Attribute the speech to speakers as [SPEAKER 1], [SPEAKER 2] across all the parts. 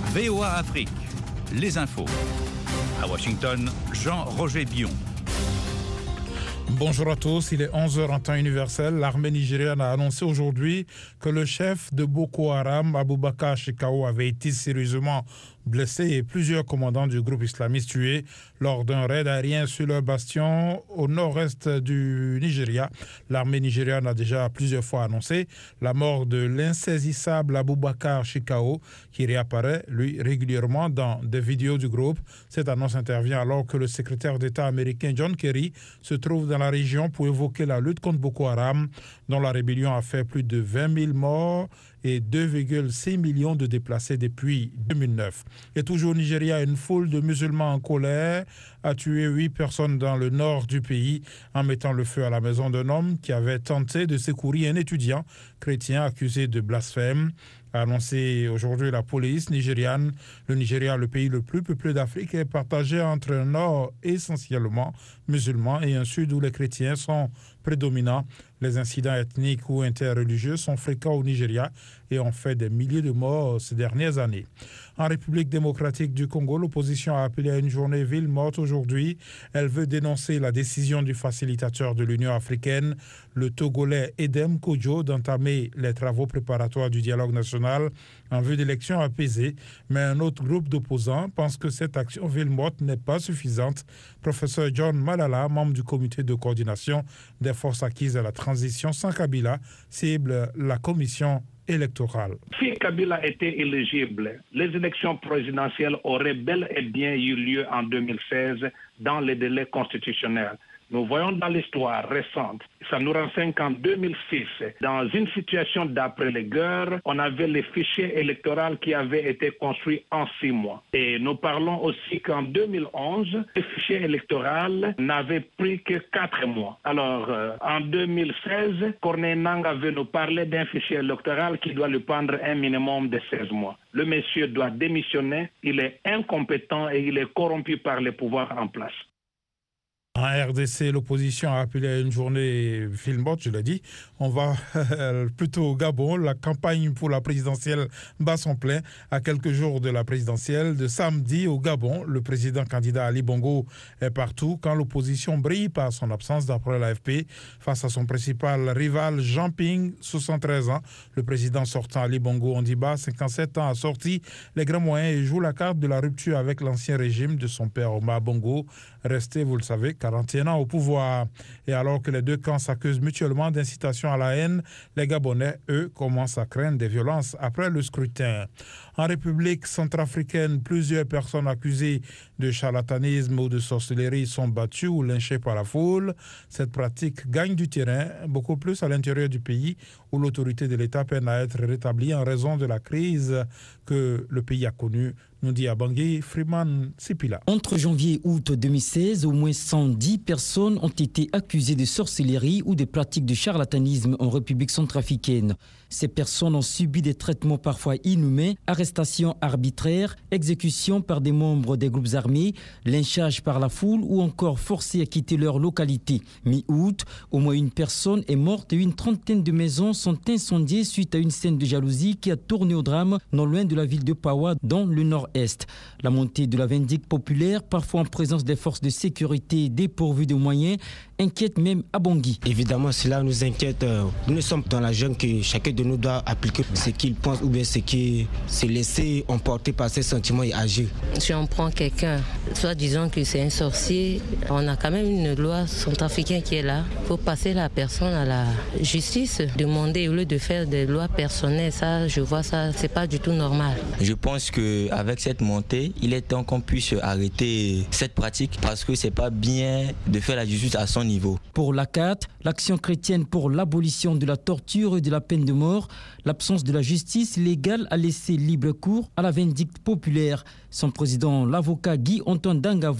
[SPEAKER 1] VOA Afrique, les infos. À Washington, Jean-Roger Bion.
[SPEAKER 2] Bonjour à tous, il est 11h en temps universel. L'armée nigériane a annoncé aujourd'hui que le chef de Boko Haram, Abubakar Shekau, avait été sérieusement blessé et plusieurs commandants du groupe islamiste tués lors d'un raid aérien sur leur bastion au nord-est du Nigeria. L'armée nigériane a déjà plusieurs fois annoncé la mort de l'insaisissable Abubakar Shekau qui réapparaît, lui, régulièrement dans des vidéos du groupe. Cette annonce intervient alors que le secrétaire d'État américain John Kerry se trouve dans la région pour évoquer la lutte contre Boko Haram, dont la rébellion a fait plus de 20 000 morts et 2,6 millions de déplacés depuis 2009. Et toujours au Nigeria, une foule de musulmans en colère a tué 8 personnes dans le nord du pays en mettant le feu à la maison d'un homme qui avait tenté de secourir un étudiant chrétien accusé de blasphème. A annoncé aujourd'hui la police nigériane. Le Nigeria, le pays le plus peuplé d'Afrique, est partagé entre un nord essentiellement musulman et un sud où les chrétiens sont prédominants. Les incidents ethniques ou interreligieux sont fréquents au Nigeria et ont fait des milliers de morts ces dernières années. En République démocratique du Congo, l'opposition a appelé à une journée ville morte aujourd'hui. Elle veut dénoncer la décision du facilitateur de l'Union africaine, le Togolais Edem Kodjo, d'entamer les travaux préparatoires du dialogue national en vue d'élections apaisées. Mais un autre groupe d'opposants pense que cette action ville morte n'est pas suffisante. Professeur John Malala, membre du comité de coordination des forces acquises à la transition sans Kabila, cible la commission électorale.
[SPEAKER 3] Si Kabila était éligible, les élections présidentielles auraient bel et bien eu lieu en 2016 dans les délais constitutionnels. Nous voyons dans l'histoire récente, ça nous renseigne qu'en 2006, dans une situation d'après les guerres, on avait les fichiers électoraux qui avaient été construits en 6 mois. Et nous parlons aussi qu'en 2011, les fichiers électoraux n'avaient pris que 4 mois. Alors, en 2016, Corneille Nangaa veut nous parler d'un fichier électoral qui doit lui prendre un minimum de 16 mois. Le monsieur doit démissionner, il est incompétent et il est corrompu par les pouvoirs en place.
[SPEAKER 2] En RDC, l'opposition a appelé à une journée ville morte, je l'ai dit. On va plutôt au Gabon. La campagne pour la présidentielle bat son plein à quelques jours de la présidentielle. De samedi au Gabon, le président candidat Ali Bongo est partout quand l'opposition brille par son absence d'après l'AFP face à son principal rival Jean Ping, 73 ans. Le président sortant Ali Bongo Ondimba, 57 ans, a sorti les grands moyens et joue la carte de la rupture avec l'ancien régime de son père Omar Bongo, resté, vous le savez, 41 ans au pouvoir. Et alors que les deux camps s'accusent mutuellement d'incitation à la haine, les Gabonais, eux, commencent à craindre des violences après le scrutin. En République centrafricaine, plusieurs personnes accusées de charlatanisme ou de sorcellerie sont battues ou lynchées par la foule. Cette pratique gagne du terrain, beaucoup plus à l'intérieur du pays, où l'autorité de l'État peine à être rétablie en raison de la crise que le pays a connue, nous dit à Bangui Freeman Sipila.
[SPEAKER 4] Entre janvier et août 2016, au moins 110 personnes ont été accusées de sorcellerie ou de pratiques de charlatanisme en République centrafricaine. Ces personnes ont subi des traitements parfois inhumains, arrestations arbitraires, exécutions par des membres des groupes armés, lynchage par la foule ou encore forcés à quitter leur localité. Mi-août, au moins une personne est morte et une trentaine de maisons sont incendiées suite à une scène de jalousie qui a tourné au drame non loin de la ville de Pawa, dans le nord-est. La montée de la vindicte populaire, parfois en présence des forces de sécurité dépourvues de moyens, inquiète même à Bangui.
[SPEAKER 5] Évidemment, cela nous inquiète. Nous sommes dans la jungle que chacun de nous doit appliquer ce qu'il pense ou bien ce qui se laisser emporter par ses sentiments et agir.
[SPEAKER 6] Si on prend quelqu'un, soit disons que c'est un sorcier, on a quand même une loi centrafricaine qui est là. Il faut passer la personne à la justice, demander au lieu de faire des lois personnelles. Ça, je vois ça, c'est pas du tout normal.
[SPEAKER 7] Je pense qu'avec cette montée, il est temps qu'on puisse arrêter cette pratique parce que c'est pas bien de faire la justice à son niveau.
[SPEAKER 4] Pour l'ACAT, l'Action chrétienne pour l'abolition de la torture et de la peine de mort, l'absence de la justice légale a laissé libre cours à la vindicte populaire. Son président, l'avocat Guy Antoine Dangavo,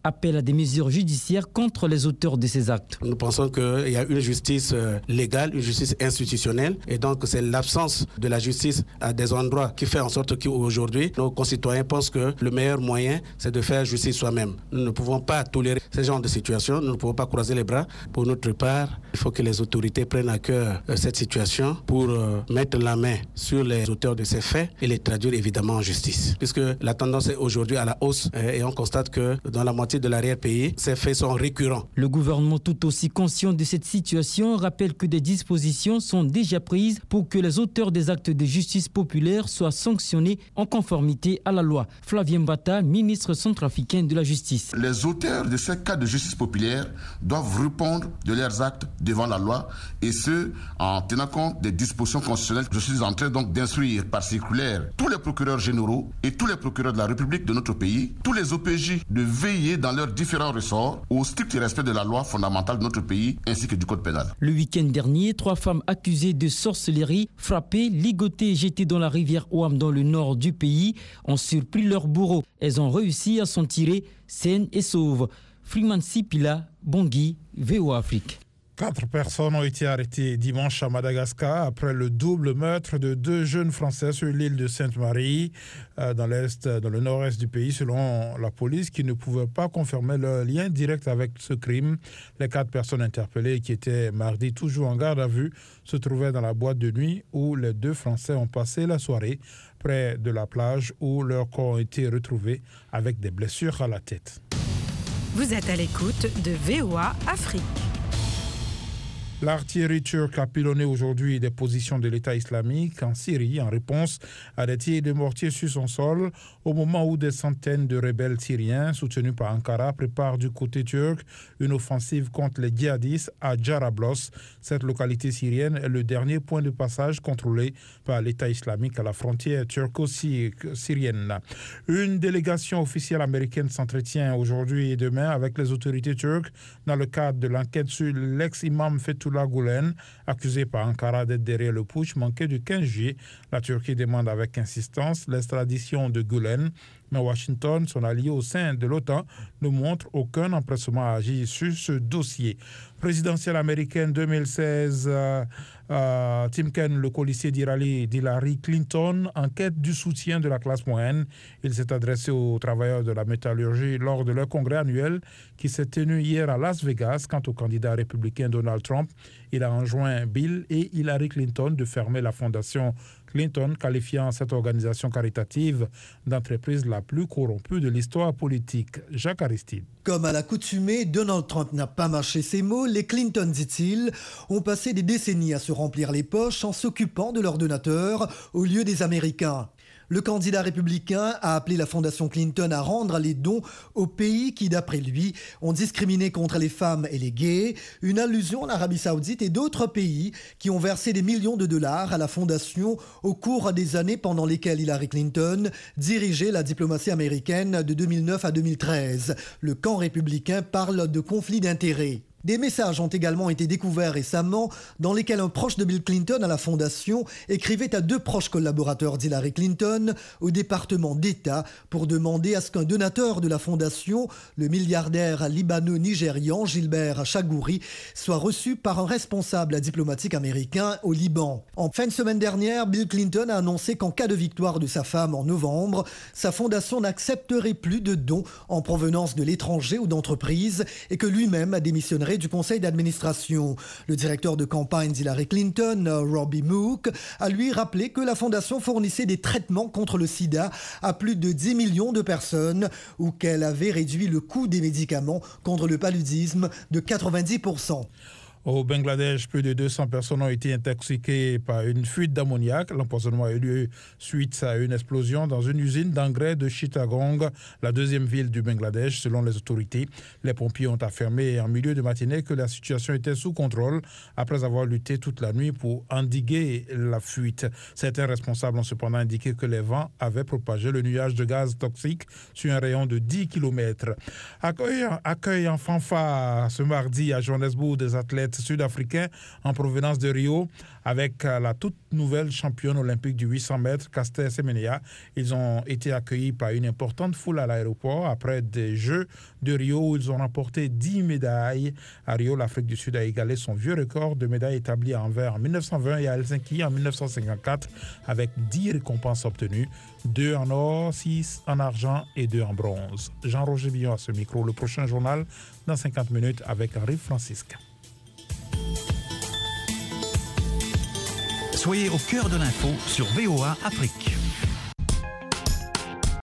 [SPEAKER 4] appelle à des mesures judiciaires contre les auteurs de ces actes.
[SPEAKER 8] Nous pensons qu'il y a une justice légale, une justice institutionnelle, et donc c'est l'absence de la justice à des endroits qui fait en sorte qu'aujourd'hui, nos concitoyens pensent que le meilleur moyen, c'est de faire justice soi-même. Nous ne pouvons pas tolérer ce genre de situation, nous ne pouvons pas croiser les bras. Pour notre part, il faut que les autorités prennent à cœur cette situation pour mettre la main sur les auteurs de ces faits et les traduire évidemment en justice. Puisque la tendance est aujourd'hui à la hausse et on constate que dans la moitié de l'arrière-pays, ces faits sont récurrents.
[SPEAKER 4] Le gouvernement, tout aussi conscient de cette situation, rappelle que des dispositions sont déjà prises pour que les auteurs des actes de justice populaire soient sanctionnés en conformité à la loi. Flavien Mbata, ministre centrafricain de la Justice.
[SPEAKER 9] Les auteurs de ces cas de justice populaire doivent répondre de leurs actes devant la loi, et ce, en tenant compte des dispositions constitutionnelles. Je suis en train donc d'instruire par circulaire tous les procureurs généraux et tous les procureurs de la République de notre pays, tous les OPJ, de veiller dans leurs différents ressorts au strict respect de la loi fondamentale de notre pays ainsi que du code pénal.
[SPEAKER 4] Le week-end dernier, 3 femmes accusées de sorcellerie, frappées, ligotées et jetées dans la rivière Ouam dans le nord du pays, ont surpris leur bourreau. Elles ont réussi à s'en tirer saines et sauves. Freeman Sipila, Bangui, VOA Afrique.
[SPEAKER 2] 4 personnes ont été arrêtées dimanche à Madagascar après le double meurtre de 2 jeunes Français sur l'île de Sainte-Marie, dans le nord-est du pays, selon la police, qui ne pouvait pas confirmer leur lien direct avec ce crime. Les 4 personnes interpellées, qui étaient mardi toujours en garde à vue, se trouvaient dans la boîte de nuit où les 2 Français ont passé la soirée, près de la plage où leurs corps ont été retrouvés avec des blessures à la tête.
[SPEAKER 10] Vous êtes à l'écoute de VOA Afrique.
[SPEAKER 2] L'artillerie turque a pilonné aujourd'hui des positions de l'État islamique en Syrie en réponse à des tirs de mortier sur son sol au moment où des centaines de rebelles syriens soutenus par Ankara préparent du côté turc une offensive contre les djihadistes à Jarablos. Cette localité syrienne est le dernier point de passage contrôlé par l'État islamique à la frontière turco-syrienne. Une délégation officielle américaine s'entretient aujourd'hui et demain avec les autorités turques dans le cadre de l'enquête sur l'ex-imam Fethullah Gülen, accusé par Ankara d'être derrière le putsch manqué du 15 juillet. La Turquie demande avec insistance l'extradition de Gülen, mais Washington, son allié au sein de l'OTAN, ne montre aucun empressement à agir sur ce dossier. Présidentielle américaine 2016, Tim Kaine, le colistier d'Hillary Clinton, en quête du soutien de la classe moyenne. Il s'est adressé aux travailleurs de la métallurgie lors de leur congrès annuel qui s'est tenu hier à Las Vegas. Quant au candidat républicain Donald Trump, il a enjoint Bill et Hillary Clinton de fermer la fondation Clinton, qualifiant cette organisation caritative d'entreprise la plus corrompue de l'histoire politique. Jacques Aristide.
[SPEAKER 11] Comme à l'accoutumée, Donald Trump n'a pas mâché ses mots. Les Clinton, dit-il, ont passé des décennies à se remplir les poches en s'occupant de leurs donateurs au lieu des Américains. Le candidat républicain a appelé la fondation Clinton à rendre les dons aux pays qui, d'après lui, ont discriminé contre les femmes et les gays, une allusion à l'Arabie Saoudite et d'autres pays qui ont versé des millions de dollars à la fondation au cours des années pendant lesquelles Hillary Clinton dirigeait la diplomatie américaine de 2009 à 2013. Le camp républicain parle de conflit d'intérêts. Des messages ont également été découverts récemment dans lesquels un proche de Bill Clinton à la fondation écrivait à 2 proches collaborateurs d'Hillary Clinton au département d'État pour demander à ce qu'un donateur de la fondation, le milliardaire libano-nigérian Gilbert Chagouri, soit reçu par un responsable diplomatique américain au Liban. En fin de semaine dernière, Bill Clinton a annoncé qu'en cas de victoire de sa femme en novembre, sa fondation n'accepterait plus de dons en provenance de l'étranger ou d'entreprises et que lui-même démissionnerait du conseil d'administration. Le directeur de campagne d'Hillary Clinton, Robbie Mook, a lui rappelé que la fondation fournissait des traitements contre le sida à plus de 10 millions de personnes ou qu'elle avait réduit le coût des médicaments contre le paludisme de 90%.
[SPEAKER 2] Au Bangladesh, plus de 200 personnes ont été intoxiquées par une fuite d'ammoniac. L'empoisonnement a eu lieu suite à une explosion dans une usine d'engrais de Chittagong, la 2e ville du Bangladesh, selon les autorités. Les pompiers ont affirmé en milieu de matinée que la situation était sous contrôle après avoir lutté toute la nuit pour endiguer la fuite. Certains responsables ont cependant indiqué que les vents avaient propagé le nuage de gaz toxique sur un rayon de 10 km. Accueil en fanfare ce mardi à Johannesburg des athlètes athlètes sud-africains en provenance de Rio avec la toute nouvelle championne olympique du 800 mètres, Caster Semenya. Ils ont été accueillis par une importante foule à l'aéroport après des Jeux de Rio où ils ont remporté 10 médailles. À Rio, l'Afrique du Sud a égalé son vieux record de médailles établi à Anvers en 1920 et à Helsinki en 1954 avec 10 récompenses obtenues, 2 en or, 6 en argent et 2 en bronze. Jean-Roger Billon à ce micro. Le prochain journal dans 50 minutes avec Henri Francisque.
[SPEAKER 1] Soyez au cœur de l'info sur VOA Afrique.